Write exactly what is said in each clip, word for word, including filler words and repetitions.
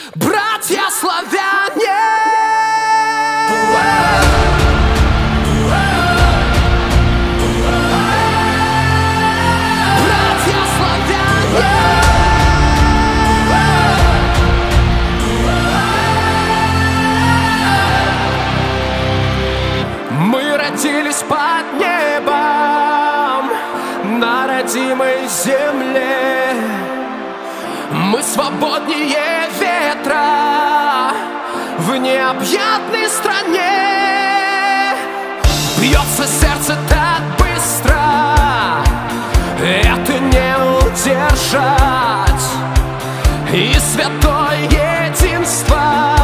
братья славяне. Братья славяне. Мы родились под небом на родимой земле. Мы свободнее ветра в необъятной стране. Бьется сердце так быстро, это не удержать. И святое единство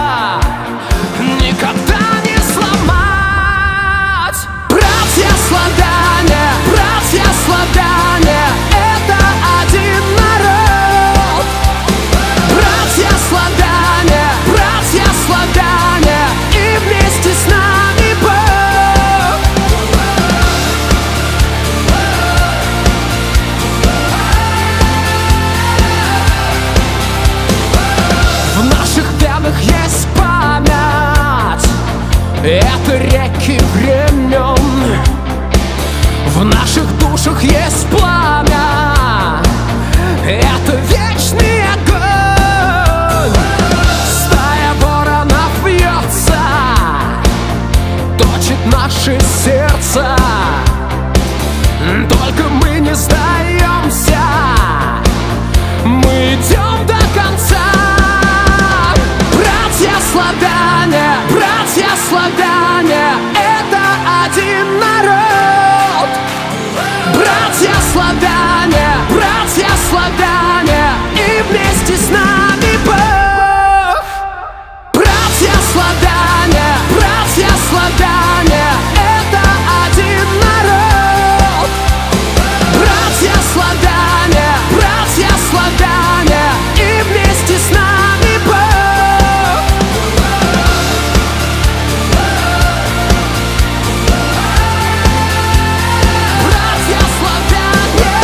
никогда не сломать. Братья славяне, братья славяне, это один народ. Братья славяне, братья славяне, и вместе с нами Бог. В наших венах есть память, это реки времен. В наших душах есть пламя, это вечный огонь. Стая воронов вьется, точит наши сердца. Только мы не сдаемся, мы идем до конца. Братья славяне, братья славяне, это один народ. Братья славяне, братья славяне, и вместе с нами Бог. Братья славяне, братья славяне, это один народ. Братья славяне, братья славяне, и вместе с нами Бог. Братья славяне.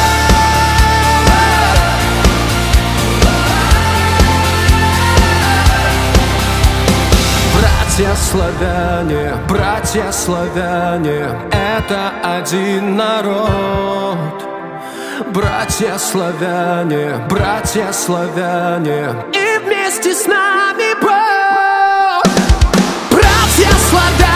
Братья славяне, братья славяне, это один народ. Братья славяне, братья славяне, и вместе с нами Бог. Братья славяне.